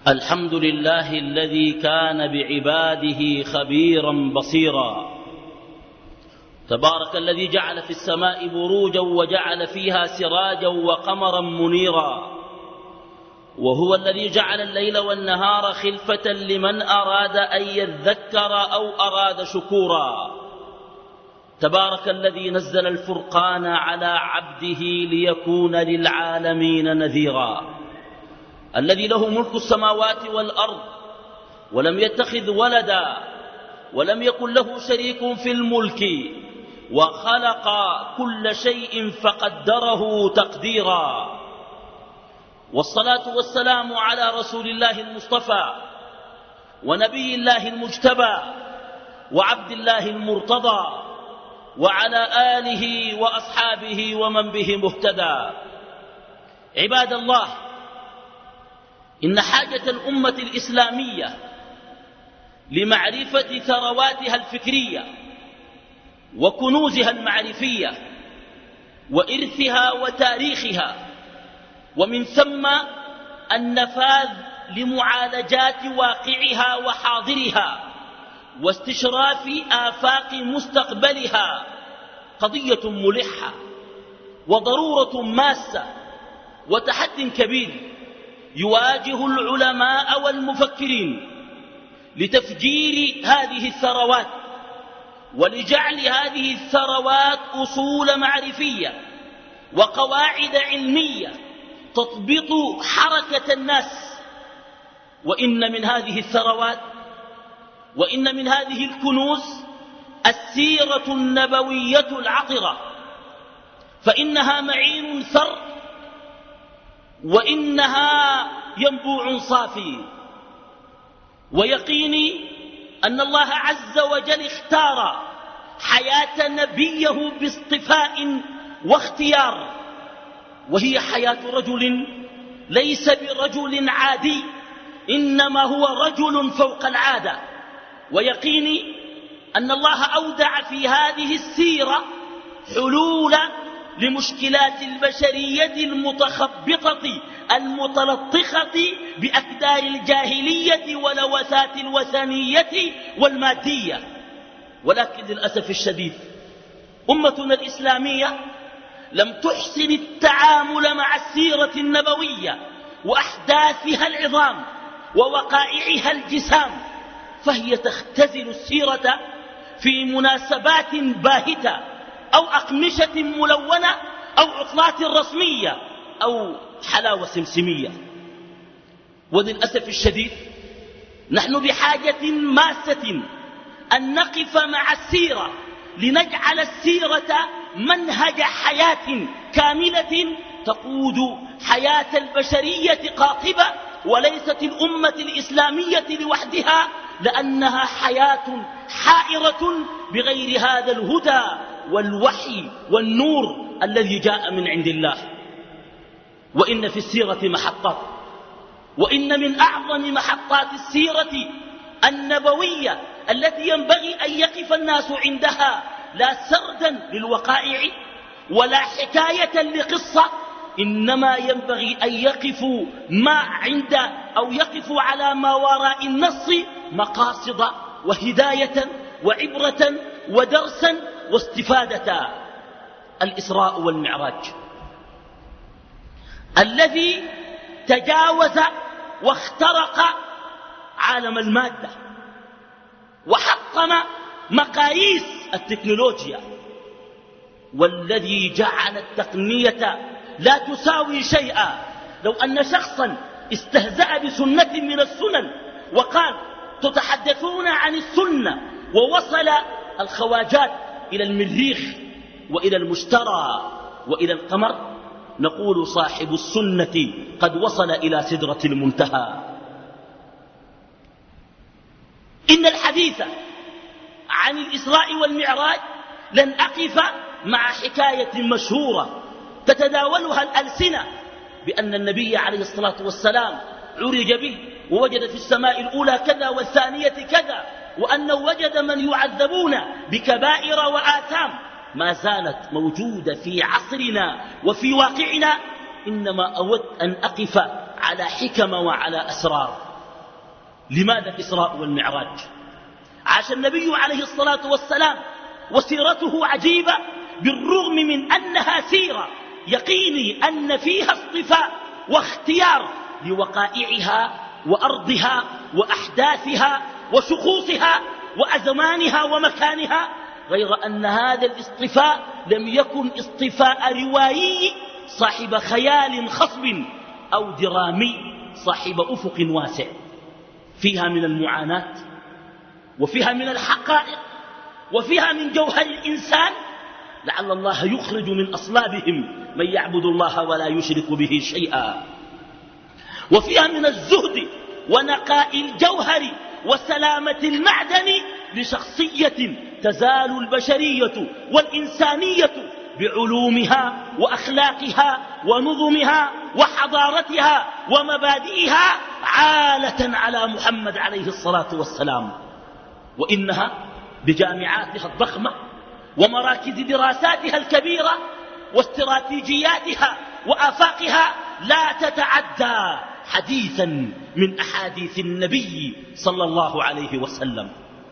الحمد لله الذي كان بعباده خبيرا بصيرا. تبارك الذي جعل في السماء بروجا وجعل فيها سراجا وقمرا منيرا. وهو الذي جعل الليل والنهار خلفة لمن أراد أن يذكر أو أراد شكورا. تبارك الذي نزل الفرقان على عبده ليكون للعالمين نذيرا. الذي له ملك السماوات والأرض ولم يتخذ ولدا ولم يكن له شريك في الملك وخلق كل شيء فقدره تقديرا. والصلاة والسلام على رسول الله المصطفى ونبي الله المجتبى وعبد الله المرتضى وعلى آله وأصحابه ومن به مهتدى. عباد الله، إن حاجة الأمة الإسلامية لمعرفة ثرواتها الفكرية وكنوزها المعرفية وإرثها وتاريخها، ومن ثم النفاذ لمعالجات واقعها وحاضرها واستشراف آفاق مستقبلها، قضية ملحة وضرورة ماسة وتحد كبير يواجه العلماء والمفكرين لتفجير هذه الثروات ولجعل هذه الثروات أصول معرفية وقواعد علمية تضبط حركة الناس. وإن من هذه الثروات وإن من هذه الكنوز السيرة النبوية العطرة، فإنها معين ثر وإنها ينبوع صافي. ويقيني أن الله عز وجل اختار حياة نبيه باصطفاء واختيار، وهي حياة رجل ليس برجل عادي، إنما هو رجل فوق العادة. ويقيني أن الله أودع في هذه السيرة حلول لمشكلات البشرية المتخبطة المتلطخة بأكدار الجاهلية ولوثات الوثنية والمادية. ولكن للأسف الشديد أمتنا الإسلامية لم تحسن التعامل مع السيرة النبوية وأحداثها العظام ووقائعها الجسام، فهي تختزل السيرة في مناسبات باهتة أو أقمشة ملونة أو عطلات رسمية أو حلاوة سمسمية. وللأسف الشديد نحن بحاجة ماسة أن نقف مع السيرة لنجعل السيرة منهج حياة كاملة تقود حياة البشرية قاطبة، وليست الأمة الإسلامية لوحدها، لأنها حياة حائرة بغير هذا الهدى والوحي والنور الذي جاء من عند الله. وإن في السيرة محطات، وإن من أعظم محطات السيرة النبوية التي ينبغي أن يقف الناس عندها لا سردا للوقائع ولا حكاية لقصة، إنما ينبغي أن يقفوا أو يقفوا على ما وراء النص مقاصد وهداية وعبرة ودرسا واستفادة. الإسراء والمعراج الذي تجاوز واخترق عالم المادة وحطم مقاييس التكنولوجيا، والذي جعل التقنية لا تساوي شيئا. لو أن شخصا استهزأ بسنة من السنن وقال تتحدثون عن السنة، ووصل الخواجات إلى المريخ وإلى المشترى وإلى القمر، نقول صاحب السنة قد وصل إلى سدرة المنتهى. إن الحديث عن الإسراء والمعراج لن أقف مع حكاية مشهورة تتداولها الألسنة بأن النبي عليه الصلاة والسلام عرج به ووجد في السماء الأولى كذا والثانية كذا، وأنه وجد من يعذبون بكبائر وآثام. ما زالت موجودة في عصرنا وفي واقعنا، إنما أود أن أقف على حكم وعلى أسرار. لماذا الإسراء والمعراج؟ عاش النبي عليه الصلاة والسلام وسيرته عجيبة، بالرغم من أنها سيرة يقيني أن فيها اصطفاء واختيار لوقائعها وأرضها وأحداثها وشخوصها وأزمانها ومكانها، غير أن هذا الاصطفاء لم يكن اصطفاء روائي صاحب خيال خصب أو درامي صاحب أفق واسع، فيها من المعاناة وفيها من الحقائق وفيها من جوهر الإنسان، لعل الله يخرج من أصلابهم من يعبد الله ولا يشرك به شيئا، وفيها من الزهد ونقاء الجوهر وسلامة المعدن لشخصية تزال البشرية والإنسانية بعلومها وأخلاقها ونظمها وحضارتها ومبادئها عالة على محمد عليه الصلاة والسلام، وإنها بجامعاتها الضخمة ومراكز دراساتها الكبيرة واستراتيجياتها وآفاقها لا تتعدى حديثا من أحاديث النبي صلى الله عليه وسلم.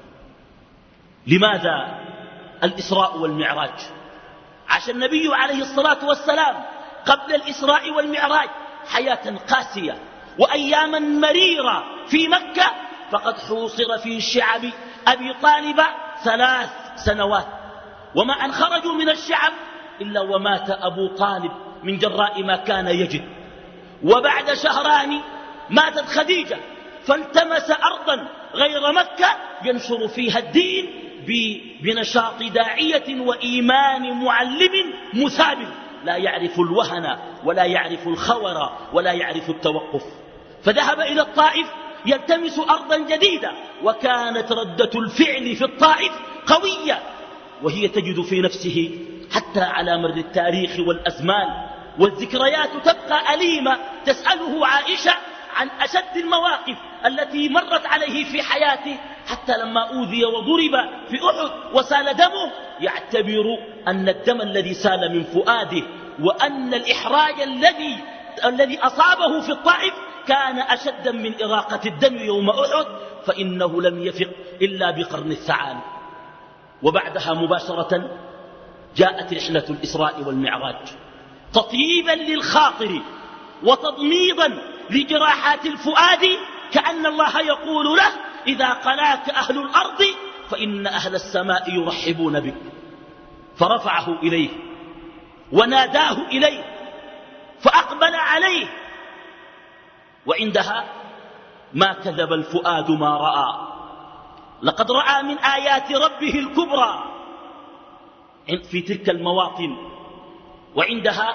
لماذا الإسراء والمعراج؟ عاش النبي عليه الصلاة والسلام قبل الإسراء والمعراج حياة قاسية وأياما مريرة في مكة، فقد حوصر في شعب أبي طالب 3 سنوات، وما أن خرجوا من الشعب إلا ومات أبو طالب من جراء ما كان يجد. وبعد شهران ماتت خديجة، فالتمس أرضا غير مكة ينشر فيها الدين بنشاط داعية وإيمان معلم مثابر لا يعرف الوهن ولا يعرف الخور ولا يعرف التوقف، فذهب إلى الطائف يلتمس أرضا جديدة، وكانت ردة الفعل في الطائف قوية، وهي تجد في نفسه حتى على مر التاريخ والأزمان والذكريات تبقى أليمة، تسأله عائشة عن أشد المواقف التي مرت عليه في حياته، حتى لما أوذي وضرب في أحد وسال دمه يعتبر أن الدم الذي سال من فؤاده وأن الإحراج الذي أصابه في الطائف كان أشد من إراقة الدم يوم أحد، فإنه لم يفق إلا بقرن الثعالب. وبعدها مباشرة جاءت رحلة الإسراء والمعراج تطييبا للخاطر وتضميضا لجراحات الفؤاد، كأن الله يقول له: إذا قلاك أهل الأرض فإن أهل السماء يرحبون بك. فرفعه إليه وناداه إليه فأقبل عليه، وعندها ما كذب الفؤاد ما رأى، لقد رأى من آيات ربه الكبرى في تلك المواطن، وعندها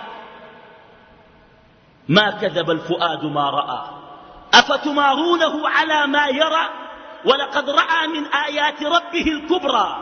ما كذب الفؤاد ما رأى أفتمارونه على ما يرى ولقد رأى من آيات ربه الكبرى.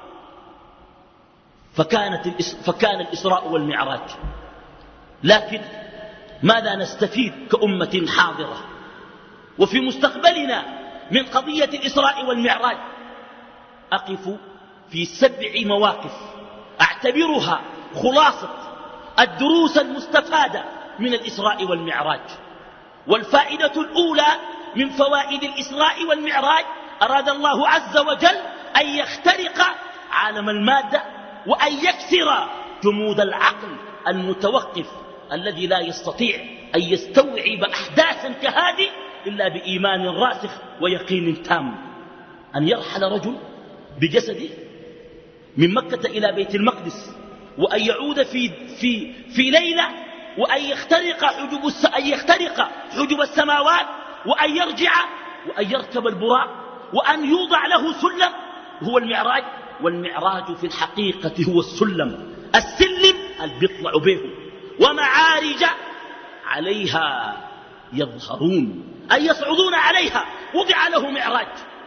فكان الإسراء والمعراج. لكن ماذا نستفيد كأمة حاضرة وفي مستقبلنا من قضية الإسراء والمعراج؟ أقف في 7 مواقف أعتبرها خلاصة الدروس المستفادة من الإسراء والمعراج. والفائدة الأولى من فوائد الإسراء والمعراج: أراد الله عز وجل أن يخترق عالم المادة وأن يكسر جمود العقل المتوقف الذي لا يستطيع أن يستوعب أحداثا كهذه إلا بإيمان راسخ ويقين تام. أن يرحل رجل بجسده من مكة إلى بيت المقدس، وأن يعود في ليلة، وأن يخترق حجب السماوات، وأن يرجع، وأن يركب البراق، وأن يوضع له سلم، هو المعراج. والمعراج في الحقيقة هو السلم اللي بيطلع به، ومعارج عليها يظهرون أي يصعدون عليها، وضع له معراج.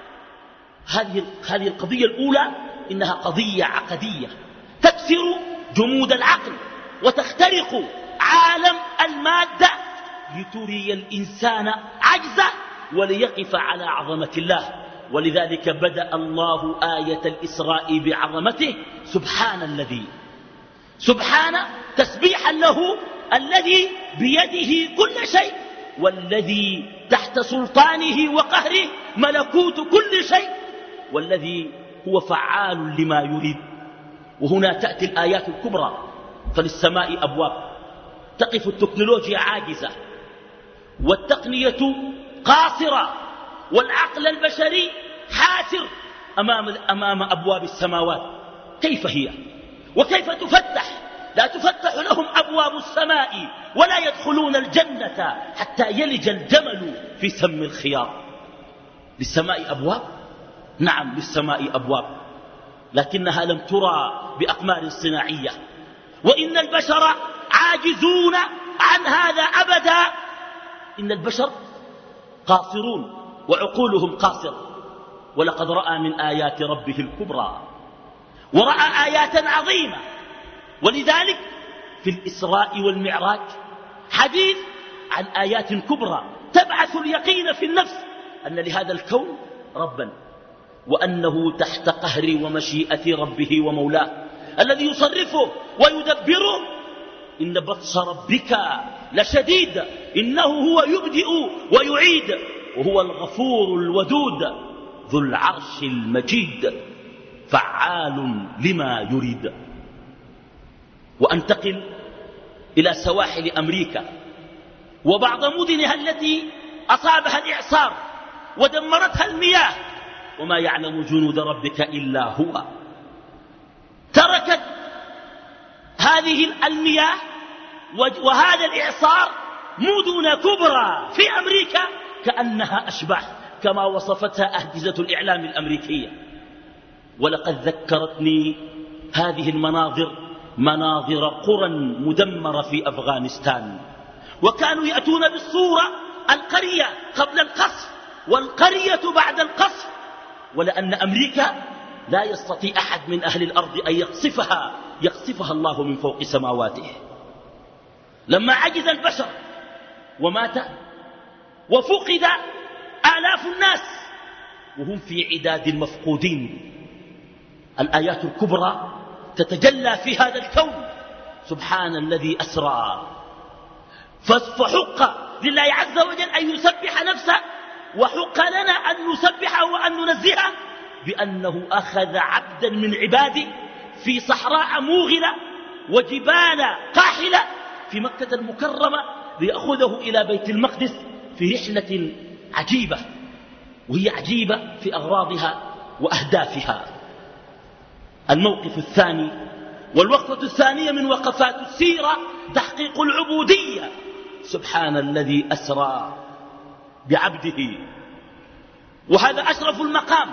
هذه القضية الأولى إنها قضية عقدية تكسر جمود العقل وتخترق عالم المادة لتري الإنسان عجزه وليقف على عظمة الله. ولذلك بدأ الله آية الإسراء بعظمته: سبحان تسبيحا له الذي بيده كل شيء والذي تحت سلطانه وقهره ملكوت كل شيء، والذي هو فعال لما يريد. وهنا تأتي الآيات الكبرى. فللسماء أبواب، تقف التكنولوجيا عاجزة، والتقنية قاصرة، والعقل البشري حاسر أمام أبواب السماوات. كيف هي وكيف تفتح؟ لا تفتح لهم أبواب السماء ولا يدخلون الجنة حتى يلج الجمل في سم الخياط. للسماء أبواب، نعم للسماء أبواب، لكنها لم ترى بأقمار صناعية، وإن البشر عاجزون عن هذا أبدا. إن البشر قاصرون وعقولهم قاصرة. ولقد رأى من آيات ربه الكبرى، ورأى آيات عظيمة. ولذلك في الإسراء والمعراج حديث عن آيات كبرى تبعث اليقين في النفس أن لهذا الكون ربا، وأنه تحت قهر ومشيئة ربه ومولاه الذي يصرفه ويدبره. إن بطش ربك لشديد إنه هو يبدئ ويعيد وهو الغفور الودود ذو العرش المجيد فعال لما يريد. وأنتقل إلى سواحل أمريكا وبعض مدنها التي أصابها الإعصار ودمرتها المياه، وما يعلم جنود ربك إلا هو. تركت هذه المياه وهذا الإعصار مدن كبرى في أمريكا كأنها أشباح، كما وصفتها أجهزة الإعلام الأمريكية. ولقد ذكرتني هذه المناظر مناظر قرى مدمرة في أفغانستان، وكانوا يأتون بالصورة القرية قبل القصف والقرية بعد القصف، ولأن أمريكا لا يستطيع أحد من أهل الأرض أن يقصفها الله من فوق سماواته. لما عجز البشر ومات وفقد آلاف الناس وهم في عداد المفقودين، الآيات الكبرى تتجلى في هذا الكون. سبحان الذي أسرى. فحق لله عز وجل أن يسبح نفسه، وحق لنا أن نسبحه وأن ننزهه بأنه أخذ عبدا من عباده في صحراء موغلة وجبال قاحلة في مكة المكرمة ليأخذه إلى بيت المقدس في رحلة عجيبة، وهي عجيبة في أغراضها وأهدافها. الموقف الثاني والوقفة الثانية من وقفات السيرة تحقيق العبودية. سبحان الذي أسرى بعبده، وهذا أشرف المقام.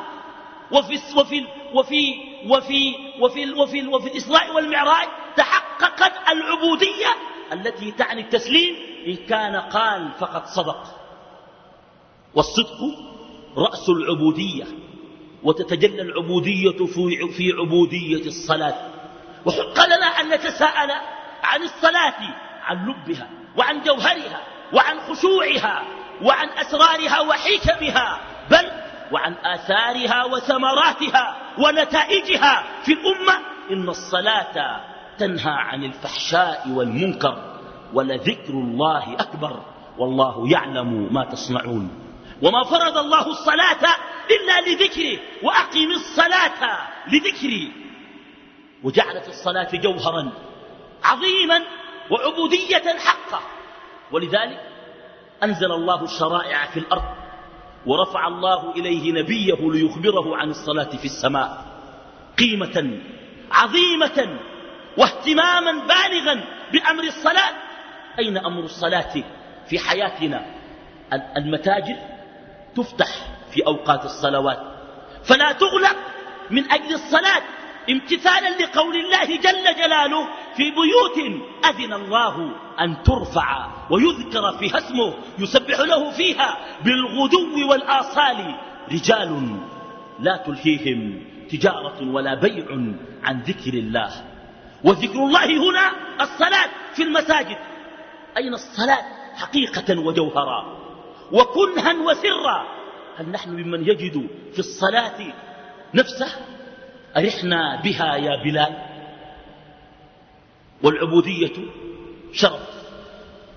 وفي الإسراء والمعراج تحققت العبودية التي تعني التسليم. إن كان قال فقد صدق، والصدق رأس العبودية، وتتجلى العبودية في عبودية الصلاة. وحق لنا أن نتساءل عن الصلاة، عن لبها وعن جوهرها وعن خشوعها وعن أسرارها وحكمها، بل وعن آثارها وثمراتها ونتائجها في الأمة. إن الصلاة تنهى عن الفحشاء والمنكر، ولذكر الله أكبر والله يعلم ما تصنعون. وما فرض الله الصلاة إلا لذكره، وأقم الصلاة لذكري. وجعلت الصلاة جوهرا عظيما وعبودية حقا. ولذلك أنزل الله الشرائع في الأرض، ورفع الله إليه نبيه ليخبره عن الصلاة في السماء قيمة عظيمة واهتماما بالغا بأمر الصلاة. أين أمر الصلاة في حياتنا؟ المتاجر تفتح في أوقات الصلوات فلا تغلق من أجل الصلاة، امتثالا لقول الله جل جلاله في بيوت أذن الله أن ترفع ويذكر فيها اسمه يسبح له فيها بالغدو والآصال رجال لا تلهيهم تجارة ولا بيع عن ذكر الله. وذكر الله هنا الصلاة في المساجد. أين الصلاة حقيقة وجوهرا وكنها وسرا؟ هل نحن ممن يجد في الصلاة نفسه؟ أرحنا بها يا بلال. والعبودية شرف،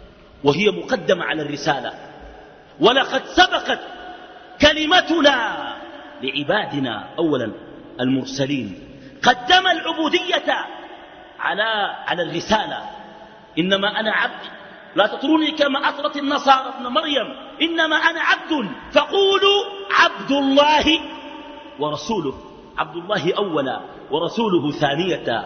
وهي مقدمة على الرسالة. ولقد سبقت كلمتنا لعبادنا أولا المرسلين، قدم العبودية على الرسالة. إنما أنا عبد، لا تطروني كما أطرت النصارى ابن مريم، إنما أنا عبد فقولوا عبد الله ورسوله. عبد الله أولا ورسوله ثانية.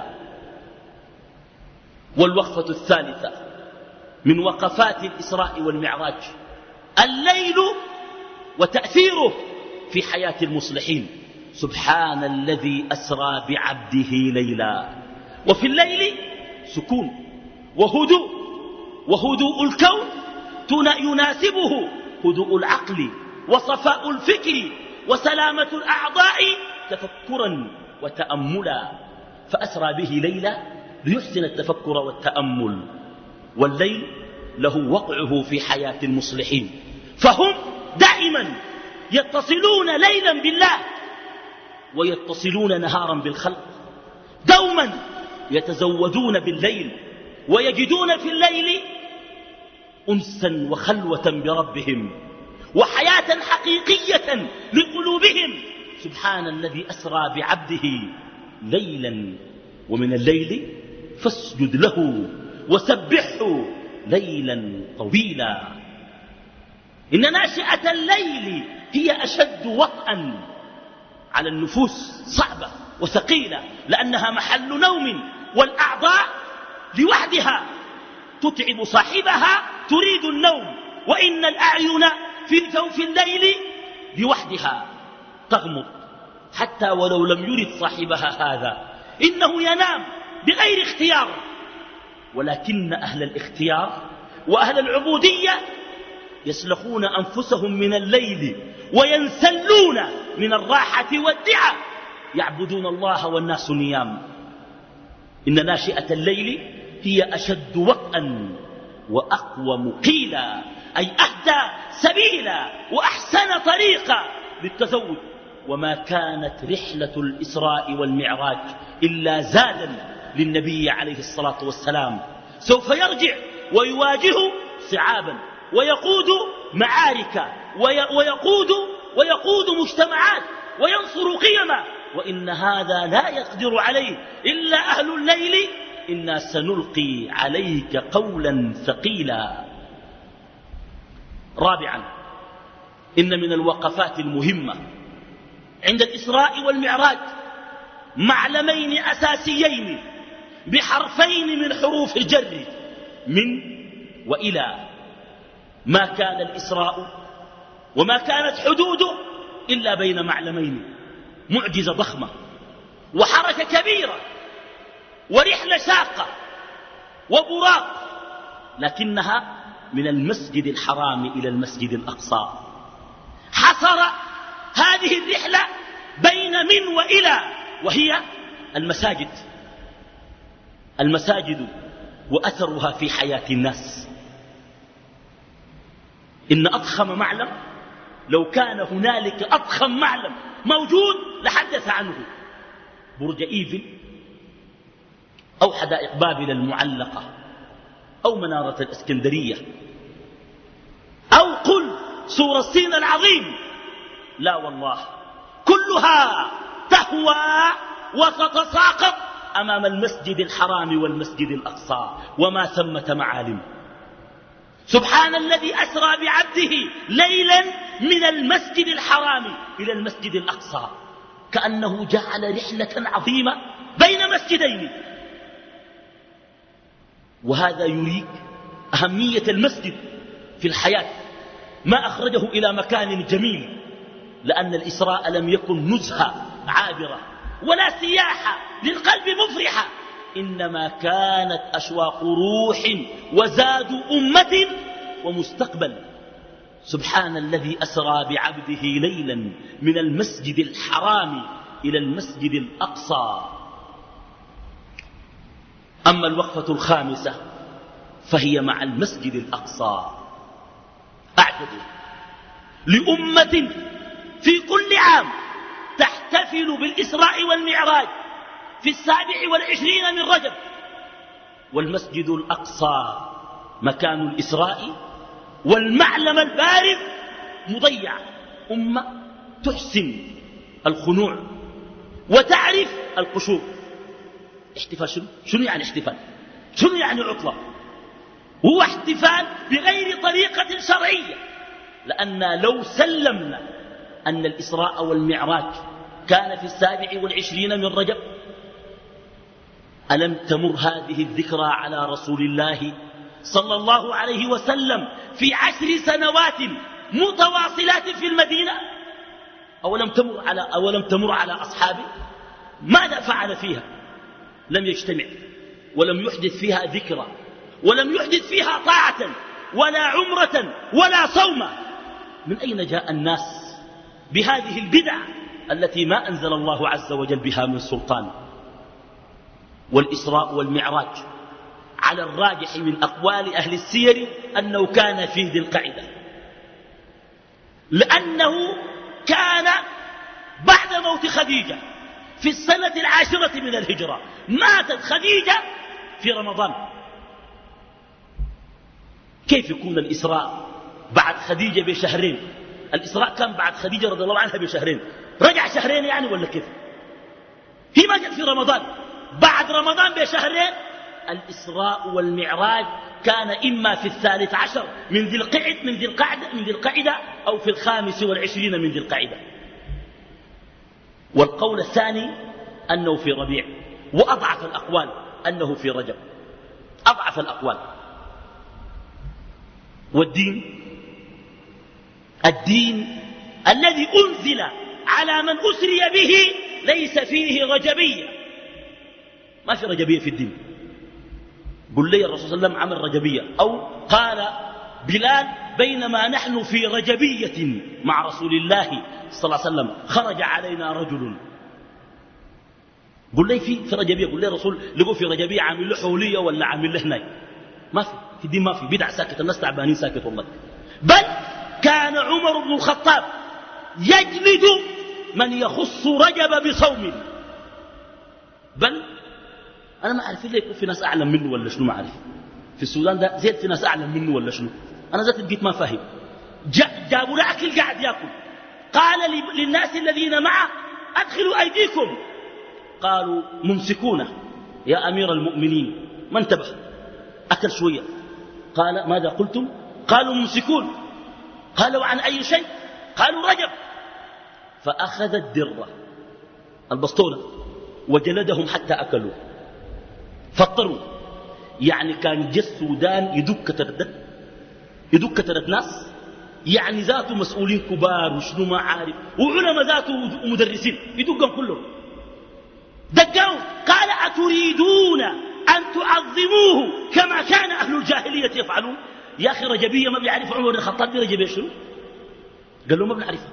والوقفة الثالثة من وقفات الإسراء والمعراج الليل وتأثيره في حياة المصلحين. سبحان الذي أسرى بعبده ليلا. وفي الليل سكون وهدوء الكون يناسبه هدوء العقل وصفاء الفكر وسلامة الأعضاء تفكرا وتأملا. فأسرى به ليلا ليحسن التفكر والتأمل. والليل له وقعه في حياة المصلحين، فهم دائما يتصلون ليلا بالله ويتصلون نهارا بالخلق. دوما يتزودون بالليل ويجدون في الليل أنسا وخلوة بربهم وحياة حقيقية لقلوبهم. سبحان الذي أسرى بعبده ليلا ومن الليل فاسجد له وسبحه ليلا طويلا. إن ناشئة الليل هي أشد وطئا على النفوس، صعبة وثقيلة، لأنها محل نوم، والأعضاء لوحدها تتعب صاحبها تريد النوم. وإن الأعين في جوف الليل لوحدها تغمض حتى ولو لم يرد صاحبها هذا، إنه ينام بغير اختيار. ولكن أهل الاختيار وأهل العبودية يسلخون أنفسهم من الليل وينسلون من الراحة والدعة، يعبدون الله والناس نيام. إن ناشئة الليل هي أشد وطئا وأقوم قيلا، أي أهدى سبيلا وأحسن طريقا للتزود. وما كانت رحلة الإسراء والمعراج إلا زادا للنبي عليه الصلاة والسلام. سوف يرجع ويواجه صعابا ويقود معارك ويقود مجتمعات وينصر قيما، وإن هذا لا يقدر عليه إلا أهل الليل. إنا سنلقي عليك قولا ثقيلا. رابعا، إن من الوقفات المهمة عند الإسراء والمعراج معلمين أساسيين بحرفين من حروف الجر، من وإلى. ما كان الإسراء وما كانت حدوده إلا بين معلمين، معجزة ضخمة وحركة كبيرة ورحلة شاقة وبراق، لكنها من المسجد الحرام إلى المسجد الأقصى. حصر هذه الرحلة بين من وإلى، وهي المساجد وأثرها في حياة الناس. إن أضخم معلم، لو كان هنالك أضخم معلم موجود لحدث عنه، برج إيفل أو حدائق بابل المعلقة أو منارة الإسكندرية أو قل سور الصين العظيم. لا والله، كلها تهوى وتتساقط أمام المسجد الحرام والمسجد الأقصى، وما ثمة معالم. سبحان الذي أسرى بعبده ليلا من المسجد الحرام إلى المسجد الأقصى، كأنه جعل رحلة عظيمة بين مسجدين. وهذا يريك أهمية المسجد في الحياة، ما أخرجه إلى مكان جميل، لأن الإسراء لم يكن نزهة عابرة ولا سياحة للقلب مفرحة، إنما كانت أشواق روح وزاد أمة ومستقبل. سبحان الذي أسرى بعبده ليلا من المسجد الحرام إلى المسجد الأقصى. أما الوقفة الخامسة فهي مع المسجد الأقصى. أعجب لأمة في كل عام تحتفل بالإسراء والمعراج في 27 من رجب، والمسجد الأقصى مكان الإسراء والمعلم البارد مضيع. أمة تحسن الخنوع وتعرف القشور. احتفال شنو يعني احتفال؟ شنو يعني عطلة؟ هو احتفال بغير طريقة شرعية. لأن لو سلمنا أن الإسراء والمعراج كان في 27 من رجب، ألم تمر هذه الذكرى على رسول الله صلى الله عليه وسلم في 10 سنوات متواصلات في المدينة؟ أولم تمر على أصحابه؟ ماذا فعل فيها؟ لم يجتمع ولم يحدث فيها ذكرى ولم يحدث فيها طاعة ولا عمرة ولا صوم. من أين جاء الناس بهذه البدع التي ما أنزل الله عز وجل بها من سلطان؟ والإسراء والمعراج على الراجح من أقوال أهل السير أنه كان في ذي القعدة، لأنه كان بعد موت خديجة في السنة 10 من الهجرة. ماتت خديجة في رمضان. كيف يكون الإسراء بعد خديجة بشهرين؟ الإسراء كان بعد خديجة رضي الله عنها بشهرين، رجع شهرين يعني ولا كيف؟ هي ما جت في رمضان، بعد رمضان بشهرين. الإسراء والمعراج كان إما في 13 من ذي القعدة أو في 25 من ذي القعدة. والقول الثاني أنه في ربيع، وأضعف الأقوال أنه في رجب، أضعف الأقوال. والدين الذي أنزل على من أسري به ليس فيه رجبية. ما في رجبية في الدين. قل لي الرسول صلى الله عليه وسلم عمل رجبية، أو قال بلال بينما نحن في رجبية مع رسول الله صلى الله عليه وسلم خرج علينا رجل. قل لي في رجبية، قل لي الرسول لقوا في رجبية عامل له حولية ولا عامل له هناي. ما في الدين، ما في بدع ساكت، الناس تعبانين ساكت والله. بل كان عمر بن الخطاب يجلد من يخص رجب بصوم. بل أنا ما أعرف إلا يكون في ناس أعلم منه ولا شنو، ما أعرف. في السودان ده زيد في ناس أعلم منه ولا شنو، أنا ذات بقيت ما فاهم. جابوا له أكل قاعد يأكل، قال للناس الذين معه أدخلوا أيديكم، قالوا ممسكونه يا أمير المؤمنين. ما انتبه، أكل شوية، قال ماذا قلتم؟ قالوا ممسكون. قالوا عن أي شيء؟ قالوا رجب. فأخذ الدرة البسطولة وجلدهم حتى أكلوا فاضطروا. يعني كان جه السودان يدك كترة ناس، يعني ذاته مسؤولين كبار وشنو ما عارف، وعلماء ذاته ومدرسين يدقهم كلهم. دقوا قال أتريدون أن تعظموه كما كان أهل الجاهلية يفعلون؟ يا أخي رجبية ما بيعرف عمر بن الخطاب دي رجبية شنو؟ قال له ما بنعرفها.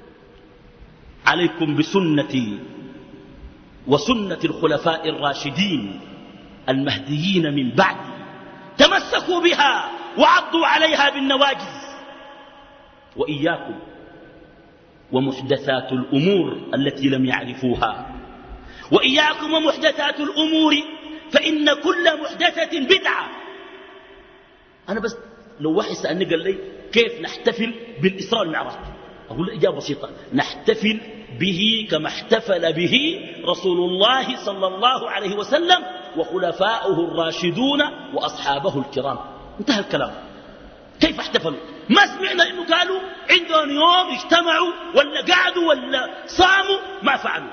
عليكم بسنتي وسنة الخلفاء الراشدين المهديين من بعدي، تمسكوا بها وعضوا عليها بالنواجذ. وإياكم ومحدثات الأمور التي لم يعرفوها، وإياكم ومحدثات الأمور فإن كل محدثة بدعة. أنا بس لو واحد سألني قال لي كيف نحتفل بالإسراء والمعراج، أقول له إجابة بسيطة، نحتفل به كما احتفل به رسول الله صلى الله عليه وسلم وخلفاؤه الراشدون وأصحابه الكرام. انتهى الكلام. كيف احتفلوا؟ ما سمعنا إنه قالوا عندهم يوم اجتمعوا ولا قعدوا ولا صاموا، ما فعلوا.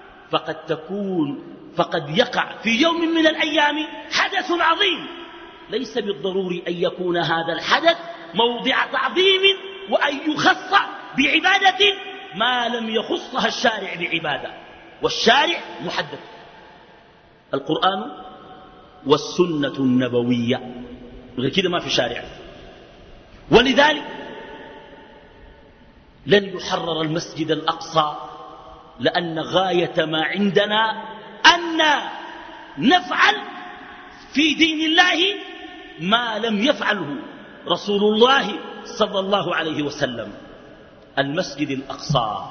فقد يقع في يوم من الأيام حدث عظيم، ليس بالضروري أن يكون هذا الحدث موضع تعظيم وأن يخص بعبادة ما لم يخصها الشارع بعبادة، والشارع محدد القرآن والسنة النبوية، غير كده ما في شارع. ولذلك لن يحرر المسجد الأقصى، لأن غاية ما عندنا أن نفعل في دين الله ما لم يفعله رسول الله صلى الله عليه وسلم. المسجد الأقصى،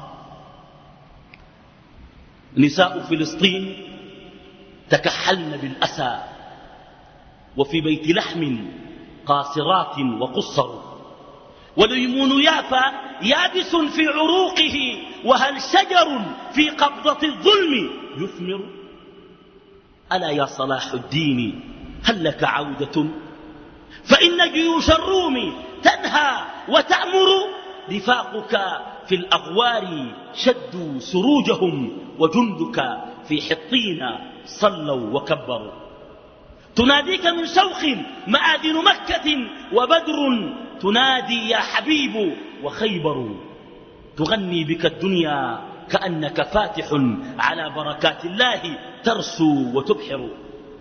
نساء فلسطين تكحلن بالأسى، وفي بيت لحم قاصرات وقصر، وليمون يافا يابس في عروقه، وهل شجر في قبضة الظلم يثمر؟ ألا يا صلاح الدين هل لك عودة؟ فإن جيوش الروم تنهى وتأمر، رفاقك في الأغوار شدوا سروجهم، وجندك في حطين صلوا وكبروا. تناديك من شوق مآذن مكة، وبدر تنادي يا حبيب، وخيبر تغني بك الدنيا كأنك فاتح على بركات الله ترسو وتبحر.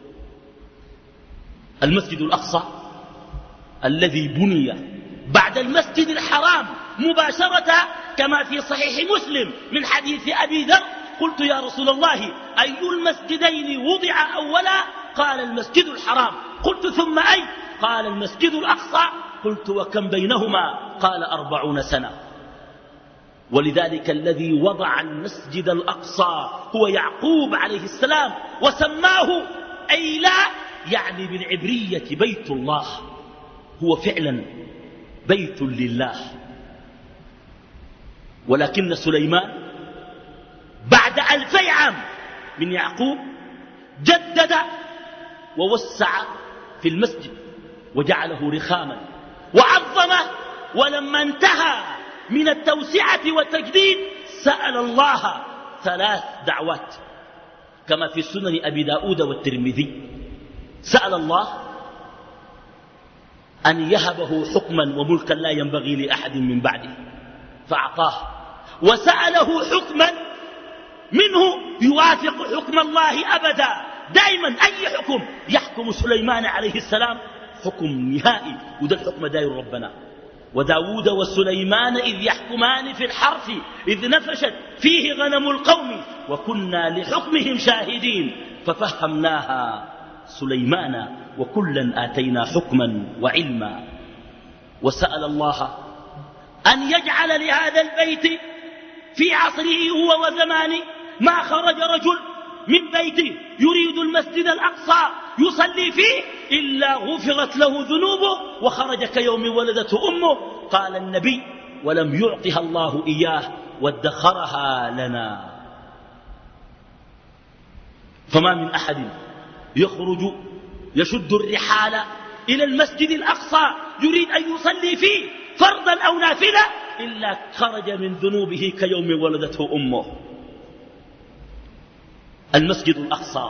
المسجد الأقصى الذي بني بعد المسجد الحرام مباشرة، كما في صحيح مسلم من حديث أبي ذر: قلت يا رسول الله أي المسجدين وضع أولا؟ قال المسجد الحرام. قلت ثم أي؟ قال المسجد الأقصى. قلت وكم بينهما؟ قال 40 سنة. ولذلك الذي وضع المسجد الأقصى هو يعقوب عليه السلام، وسماه أيلا، يعني بالعبرية بيت الله، هو فعلا بيت لله. ولكن سليمان بعد 2000 عام من يعقوب جدد ووسع في المسجد وجعله رخاما وعظمه، ولما انتهى من التوسعة والتجديد سأل الله 3 دعوات كما في سنن أبي داود والترمذي. سأل الله أن يهبه حكما وملكا لا ينبغي لأحد من بعده فأعطاه، وسأله حكما منه يوافق حكم الله أبدا، دائما أي حكم يحكم سليمان عليه السلام حكم نهائي، وده الحكم داير ربنا. وداود وسليمان إذ يحكمان في الحرث إذ نفشت فيه غنم القوم وكنا لحكمهم شاهدين ففهمناها سليمان وكلا آتينا حكما وعلما. وسأل الله أن يجعل لهذا البيت في عصره هو وزمانه ما خرج رجل من بيته يريد المسجد الأقصى يصلي فيه إلا غفرت له ذنوبه وخرج كيوم ولدته أمه. قال النبي: ولم يعطها الله إياه وادخرها لنا. فما من أحد يخرج يشد الرحال إلى المسجد الأقصى يريد أن يصلي فيه فرضا أو نافلة إلا خرج من ذنوبه كيوم ولدته أمه. المسجد الأقصى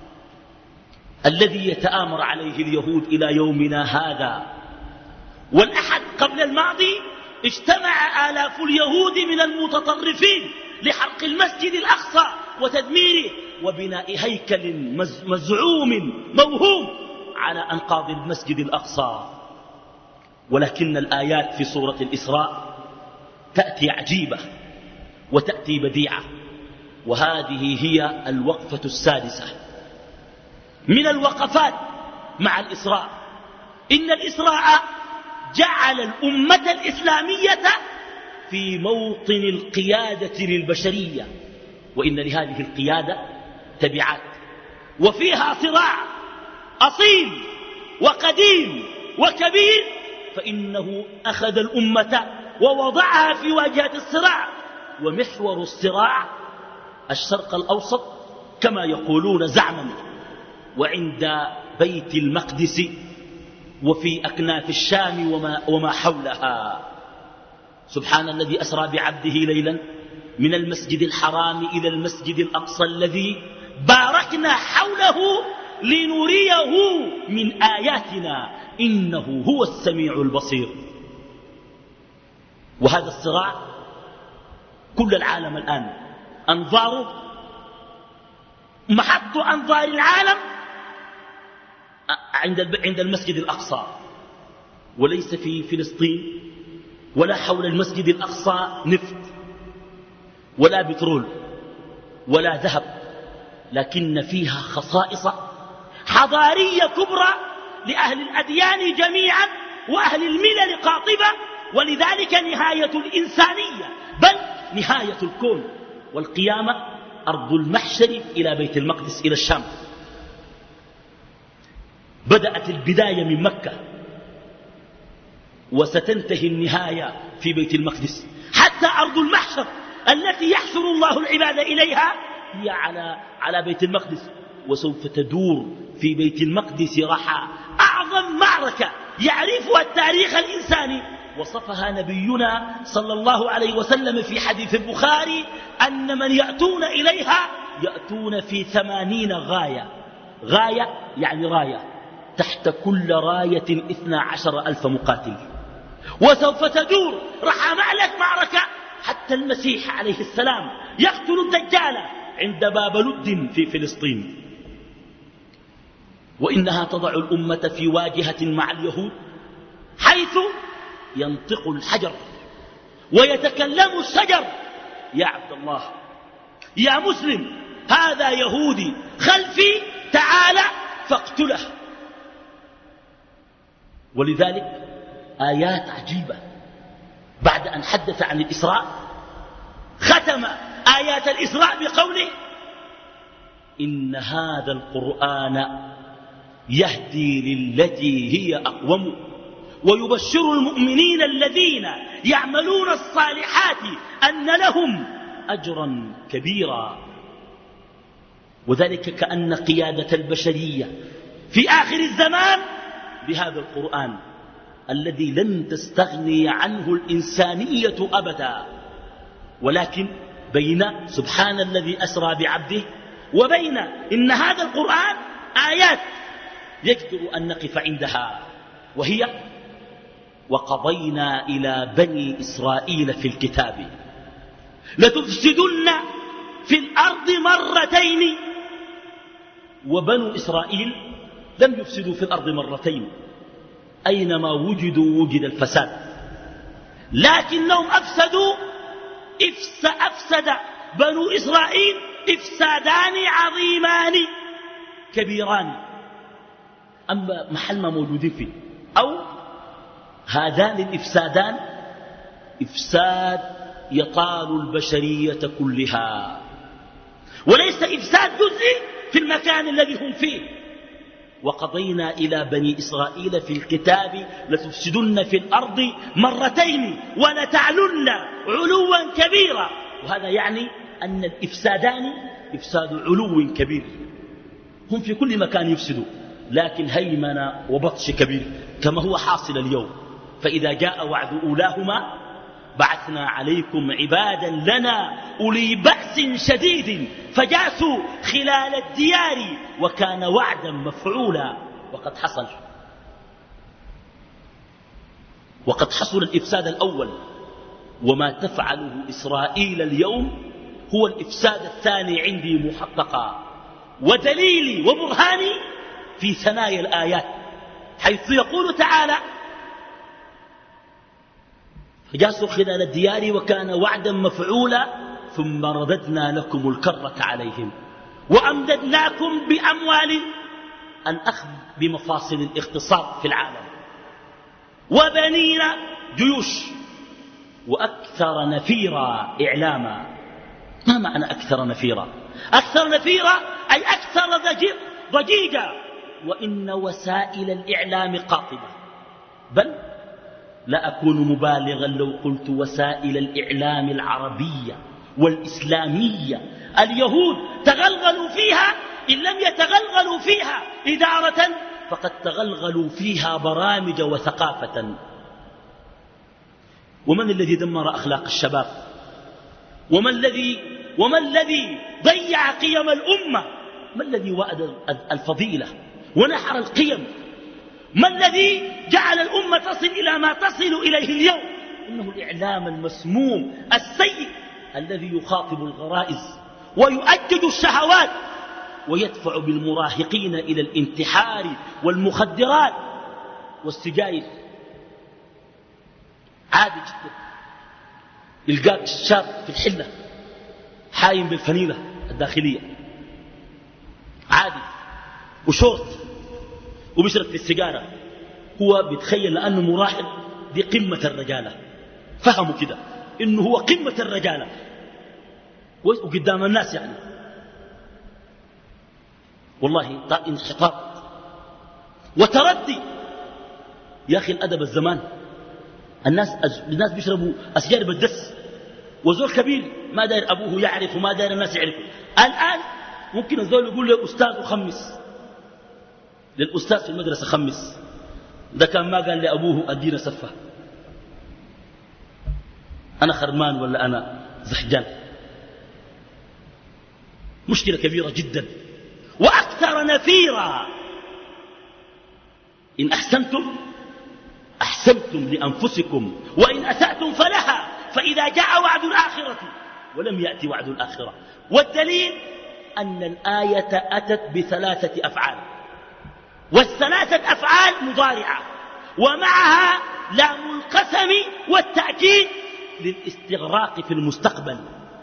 الذي يتآمر عليه اليهود إلى يومنا هذا، والأحد قبل الماضي اجتمع آلاف اليهود من المتطرفين لحرق المسجد الأقصى وتدميره وبناء هيكل مزعوم موهوم على أنقاض المسجد الأقصى. ولكن الآيات في سورة الإسراء تأتي عجيبة وتأتي بديعة، وهذه هي الوقفة السادسة من الوقفات مع الإسراء. إن الإسراء جعل الأمة الإسلامية في موطن القيادة للبشرية، وإن لهذه القيادة تبعات وفيها صراع أصيل وقديم وكبير، فإنه أخذ الأمة ووضعها في واجهة الصراع، ومحور الصراع الشرق الأوسط كما يقولون زعما، وعند بيت المقدس وفي أكناف الشام وما حولها. سبحان الذي أسرى بعبده ليلا من المسجد الحرام إلى المسجد الأقصى الذي باركنا حوله لنريه من آياتنا إنه هو السميع البصير. وهذا الصراع كل العالم الآن أنظاره محط أنظار العالم عند المسجد الأقصى، وليس في فلسطين ولا حول المسجد الأقصى نفط ولا بترول ولا ذهب، لكن فيها خصائص حضارية كبرى لأهل الأديان جميعا وأهل الملل قاطبة، ولذلك نهاية الإنسانية بل نهاية الكون والقيامة أرض المحشر إلى بيت المقدس إلى الشام. بدأت البداية من مكة وستنتهي النهاية في بيت المقدس، حتى أرض المحشر التي يحشر الله العباد إليها هي على بيت المقدس، وسوف تدور في بيت المقدس رحى أعظم معركة يعرفها التاريخ الإنساني. وصفها نبينا صلى الله عليه وسلم في حديث البخاري أن من يأتون إليها يأتون في 80 غاية. غاية يعني راية، تحت كل راية 12,000 مقاتل، وسوف تدور رحى معركة حتى المسيح عليه السلام يقتل الدجال عند باب لد في فلسطين. وإنها تضع الأمة في واجهة مع اليهود، حيث ينطق الحجر ويتكلم الشجر. يا عبد الله، يا مسلم، هذا يهودي خلفي، تعال فاقتله. ولذلك آيات عجيبة. بعد أن حدث عن الإسراء ختم آيات الإسراء بقوله: إن هذا القرآن يهدي للتي هي أقوم ويبشر المؤمنين الذين يعملون الصالحات أن لهم أجرا كبيرا. وذلك كأن قيادة البشرية في آخر الزمان بهذا القرآن الذي لن تستغني عنه الإنسانية أبدا. ولكن بين سبحان الذي أسرى بعبده وبين إن هذا القرآن آيات يجدر أن نقف عندها، وهي: وقضينا إلى بني إسرائيل في الكتاب لتفسدن في الأرض مرتين. وبنو إسرائيل لم يفسدوا في الأرض مرتين، أينما وجدوا وجد الفساد، لكنهم أفسد بنو إسرائيل إفسادان عظيمان كبيران. أما محل ما موجودين فيه، أو هذان الإفسادان إفساد يطال البشرية كلها، وليس إفساد جزئي في المكان الذي هم فيه. وقضينا إلى بني إسرائيل في الكتاب لتفسدن في الأرض مرتين ولتعلن علوا كبيرا. وهذا يعني أن الإفسادان إفساد علو كبير، هم في كل مكان يفسدوا، لكن هيمنة وبطش كبير كما هو حاصل اليوم. فإذا جاء وعد أولاهما بعثنا عليكم عبادا لنا أولي بأس شديد فجاسوا خلال الديار وكان وعدا مفعولا. وقد حصل الإفساد الأول، وما تفعله إسرائيل اليوم هو الإفساد الثاني عندي محققا، ودليلي وبرهاني في ثنايا الآيات، حيث يقول تعالى: فجاسوا خلال الديار وكان وعدا مفعولا ثم رددنا لكم الكرة عليهم وأمددناكم بأموال، الأخذ بمفاصل الاقتصاد في العالم، وبنين جيوش، وأكثر نفيرا إعلاما. ما معنى أكثر نفيرا؟ أكثر نفيرا أي أكثر ضجيجا. وإن وسائل الإعلام قاطبة، بل لا أكون مبالغا لو قلت وسائل الإعلام العربية والإسلامية اليهود تغلغلوا فيها، إن لم يتغلغلوا فيها إدارة فقد تغلغلوا فيها برامج وثقافة. ومن الذي دمر أخلاق الشباب؟ وما الذي ضيع قيم الأمة؟ ما الذي وأد الفضيلة ونحر القيم؟ ما الذي جعل الأمة تصل إلى ما تصل إليه اليوم؟ إنه الإعلام المسموم السيء الذي يخاطب الغرائز ويؤجج الشهوات ويدفع بالمراهقين إلى الانتحار والمخدرات والسجاير. عادي جدا يلقاك الشاب في الحلة حايم بالفنيلة الداخلية، عادي، وشورت، وبيشرب في السيجارة. هو بيتخيل لأنه مراهق دي قمة الرجالة، فهموا كده إنه هو قمة الرجالة وقدام الناس يعني. والله انحطاط وتردي. يا أخي الأدب الزمان الناس بيشربوا أشجار بالدس، وزول كبير ما داير أبوه يعرف وما داير الناس يعرفوا. الآن ممكن الزول يقول له أستاذ وخمس للأستاذ في المدرسة، خمس. ده كان ما قال لأبوه أدينا سفة، أنا خرمان ولا أنا زحجان. مشكلة كبيرة جدا وأكثر نفيرا. إن أحسنتم لأنفسكم وإن أسأتم فلها، فإذا جاء وعد الآخرة ولم يأتي وعد الآخرة. والدليل أن الآية أتت بثلاثة أفعال، والثلاثة أفعال مضارعة، ومعها لام القسم والتأكيد للاستغراق في المستقبل.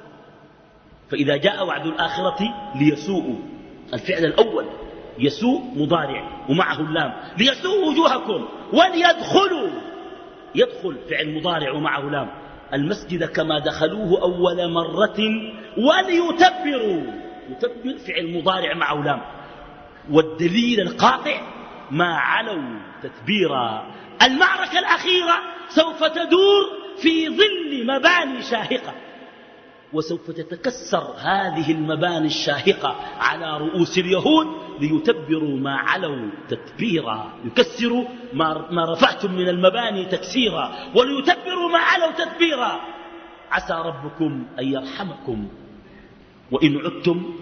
فإذا جاء وعد الآخرة ليسوءوا، الفعل الأول يسوء مضارع ومعه اللام، ليسوء وجوهكم وليدخلوا، يدخل فعل مضارع ومعه لام، المسجد كما دخلوه أول مرة وليتبروا، يتبر فعل مضارع معه لام. والدليل القاطع ما علوا تتبيرا. المعركة الأخيرة سوف تدور في ظل مباني شاهقة، وسوف تتكسر هذه المباني الشاهقة على رؤوس اليهود ليتبروا ما علوا تتبيرا، يكسروا ما رفعتم من المباني تكسيرا، وليتبروا ما علوا تتبيرا. عسى ربكم أن يرحمكم وإن عدتم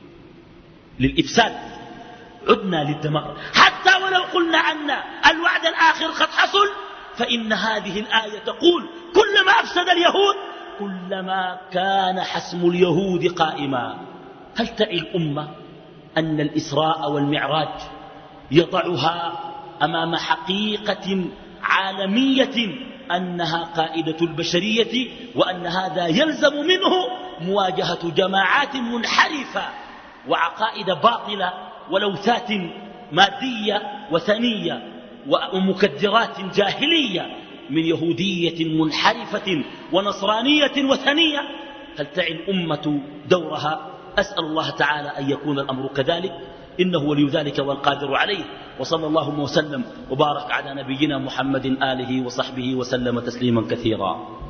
للإفساد عدنا للدمار. حتى ولو قلنا أن الوعد الآخر قد حصل، فإن هذه الآية تقول كلما أفسد اليهود كلما كان حسم اليهود قائما. هل تعي الأمة أن الإسراء والمعراج يضعها أمام حقيقة عالمية أنها قائدة البشرية، وأن هذا يلزم منه مواجهة جماعات منحرفة وعقائد باطلة ولوثات مادية وثنية ومكدرات جاهلية من يهودية منحرفة ونصرانية وثنية؟ هل تعي الأمة دورها؟ أسأل الله تعالى أن يكون الأمر كذلك، إنه ولي ذلك والقادر عليه. وصلى الله وسلم وبارك على نبينا محمد آله وصحبه وسلم تسليما كثيرا.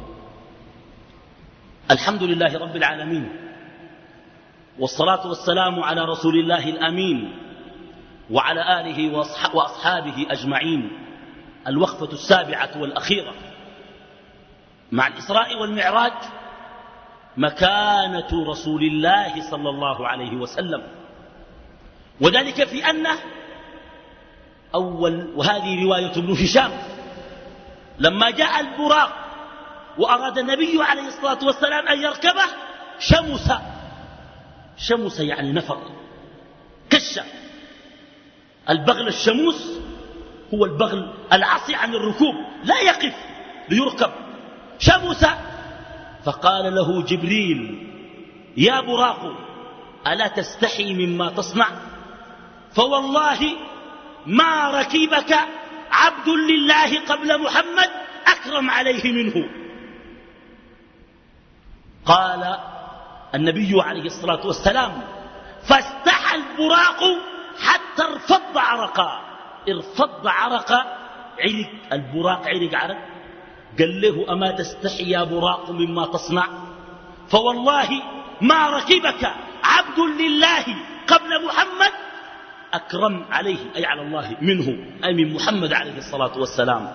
الحمد لله رب العالمين، والصلاة والسلام على رسول الله الأمين وعلى آله وأصحابه أجمعين. الوقفة السابعة والأخيرة مع الإسراء والمعراج مكانة رسول الله صلى الله عليه وسلم، وذلك في أنه وهذه رواية ابن هشام، لما جاء البراق وأراد النبي عليه الصلاة والسلام أن يركبه شمس يعني نفر، كش. البغل الشموس هو البغل العصي عن الركوب، لا يقف ليركب، شمس. فقال له جبريل: يا براق ألا تستحي مما تصنع؟ فوالله ما ركبك عبد لله قبل محمد أكرم عليه منه. قال النبي عليه الصلاة والسلام: فاستحى البراق حتى ارفض عرقا. ارفض عرق، عرق البراق، عرق. قال له: أما تستحي يا براق مما تصنع؟ فوالله ما ركبك عبد لله قبل محمد أكرم عليه، أي على الله، منه، أي من محمد عليه الصلاة والسلام.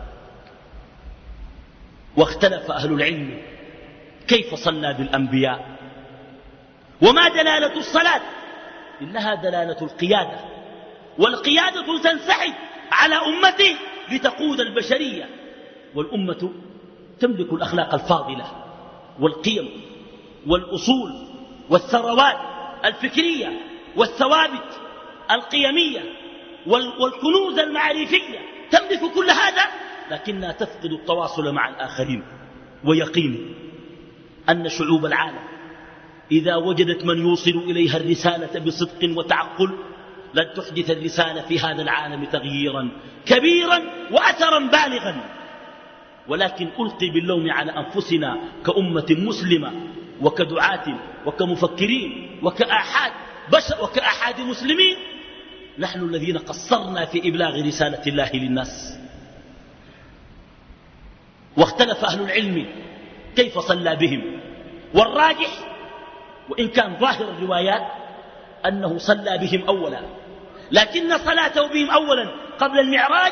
واختلف أهل العلم كيف صلى بالأنبياء، وما دلالة الصلاة؟ إنها دلالة القيادة، والقيادة تنسحب على أمته لتقود البشرية، والأمة تملك الأخلاق الفاضلة والقيم والأصول والثروات الفكرية والثوابت القيمية والكنوز المعرفية، تملك كل هذا، لكنها تفقد التواصل مع الآخرين. ويقين أن شعوب العالم إذا وجدت من يوصل إليها الرسالة بصدق وتعقل لن تحدث الرسالة في هذا العالم تغييرا كبيرا وأثرا بالغا. ولكن ألقي باللوم على أنفسنا كأمة مسلمة وكدعاة وكمفكرين وكأحد مسلمين، نحن الذين قصرنا في إبلاغ رسالة الله للناس. واختلف أهل العلم كيف صلى بهم، والراجح وإن كان ظاهر الروايات أنه صلى بهم أولا، لكن صلاته بهم أولا قبل المعراج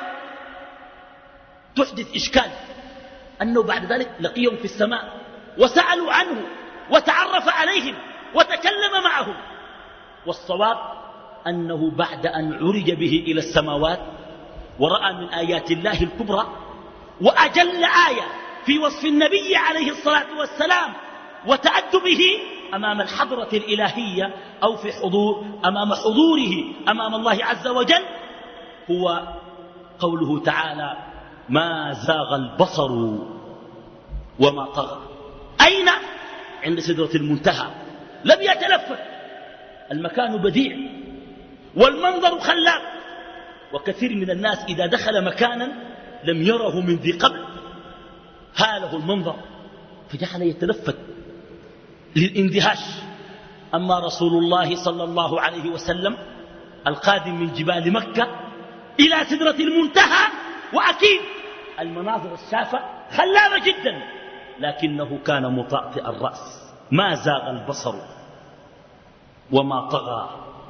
تحدث إشكال، أنه بعد ذلك لقيهم في السماء وسألوا عنه وتعرف عليهم وتكلم معهم، والصواب أنه بعد أن عرج به إلى السماوات ورأى من آيات الله الكبرى وأجل آية في وصف النبي عليه الصلاة والسلام وتأدبه أمام الحضرة الإلهية أو في أمام حضوره أمام الله عز وجل، هو قوله تعالى: ما زاغ البصر وما طغى. أين؟ عند سدرة المنتهى، لم يتلفت، المكان بديع والمنظر خلاب، وكثير من الناس إذا دخل مكانا لم يره من ذي قبل هاله المنظر فجعل يتلفت للاندهاش. أما رسول الله صلى الله عليه وسلم القادم من جبال مكة إلى سدرة المنتهى، وأكيد المناظر الشافة خلابة جدا، لكنه كان مطأطئ الرأس، ما زاغ البصر وما طغى،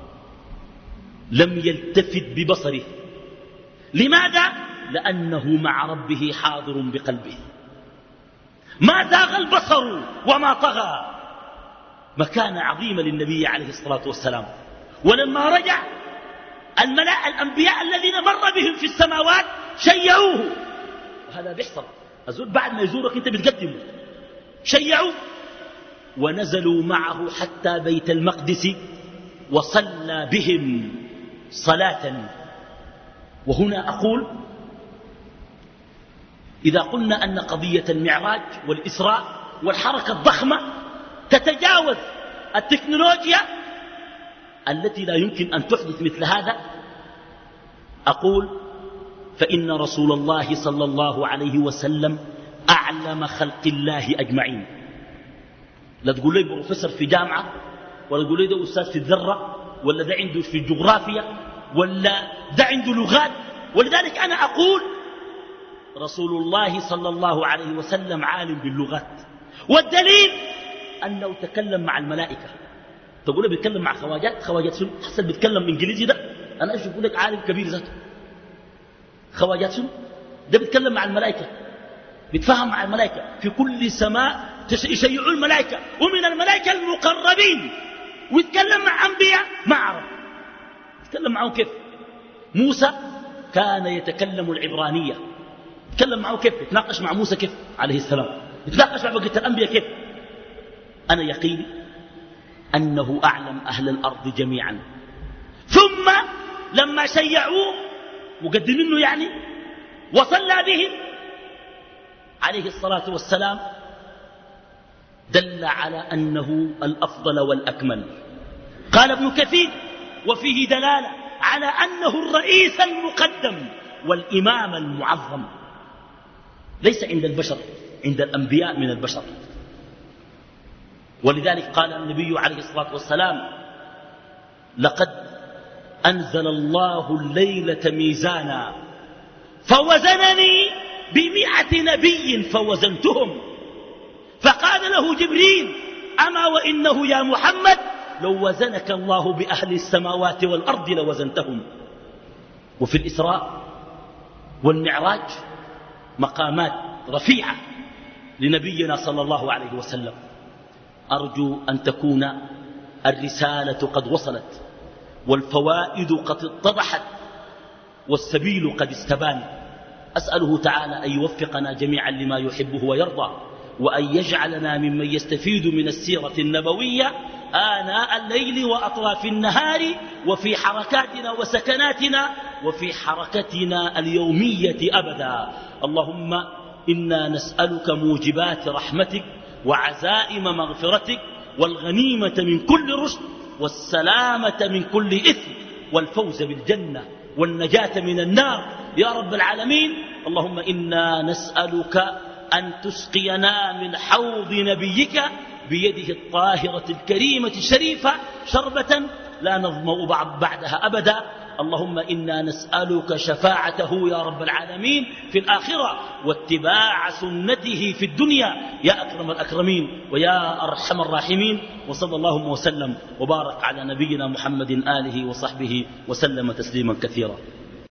لم يلتفت ببصره. لماذا؟ لأنه مع ربه حاضر بقلبه. ما زاغ البصر وما طغى، مكانة عظيمة للنبي عليه الصلاة والسلام. ولما رجع الأنبياء الذين مر بهم في السماوات شيعوه، وهذا بيحصل، أزول بعد ما يزورك أنت بتقدمه، شيعوه ونزلوا معه حتى بيت المقدس وصلى بهم صلاة. وهنا أقول إذا قلنا أن قضية المعراج والإسراء والحركة الضخمة تتجاوز التكنولوجيا التي لا يمكن أن تحدث مثل هذا، أقول فإن رسول الله صلى الله عليه وسلم أعلم خلق الله أجمعين. لا تقول لي بروفيسور في جامعة، ولا تقول لي ده أستاذ في الذرة، ولا ده عنده في الجغرافيا، ولا ده عنده لغات. ولذلك أنا أقول رسول الله صلى الله عليه وسلم عالم باللغات، والدليل أنه تكلم مع الملائكة. تقول لي بيتكلم مع خواجات شنو؟ حسن بيتكلم إنجليزي ده أنا أشوف لك عالم كبير ذاته. خواجات شنو؟ ده بيتكلم مع الملائكة، بيتفاهم مع الملائكة في كل سماء، يشيعوا الملائكة ومن الملائكة المقربين، ويتكلم مع أنبياء ما عرف يتكلم معهم كيف. موسى كان يتكلم العبرانية، يتكلم معه كيف؟ يتناقش مع موسى كيف عليه السلام، يتناقش مع بقية الأنبياء كيف. أنا يقيني أنه أعلم أهل الأرض جميعا. ثم لما شيعوه مقدمينه يعني وصلى بهم عليه الصلاة والسلام دل على أنه الأفضل والأكمل. قال ابن كثير: وفيه دلالة على أنه الرئيس المقدم والإمام المعظم، ليس عند البشر، عند الأنبياء من البشر. ولذلك قال النبي عليه الصلاة والسلام: لقد أنزل الله الليلة ميزانا فوزنني ب100 نبي فوزنتهم، فقال له جبريل: أما وإنه يا محمد لو وزنك الله بأهل السماوات والأرض لوزنتهم. وفي الإسراء والمعراج مقامات رفيعة لنبينا صلى الله عليه وسلم. أرجو أن تكون الرسالة قد وصلت، والفوائد قد اتضحت، والسبيل قد استبان. أسأله تعالى أن يوفقنا جميعا لما يحبه ويرضى، وأن يجعلنا ممن يستفيد من السيرة النبوية آناء الليل وأطراف النهار، وفي حركاتنا وسكناتنا، وفي حركتنا اليومية أبدا. اللهم إنا نسألك موجبات رحمتك وعزائم مغفرتك والغنيمة من كل رشد والسلامة من كل إثم والفوز بالجنة والنجاة من النار يا رب العالمين. اللهم إنا نسألك أن تسقينا من حوض نبيك بيده الطاهرة الكريمة الشريفة شربة لا نظمأ بعدها أبدا. اللهم إنا نسألك شفاعته يا رب العالمين في الآخرة، واتباع سنته في الدنيا يا أكرم الأكرمين ويا أرحم الراحمين. وصلى الله وسلم وبارك على نبينا محمد آله وصحبه وسلم تسليما كثيرا.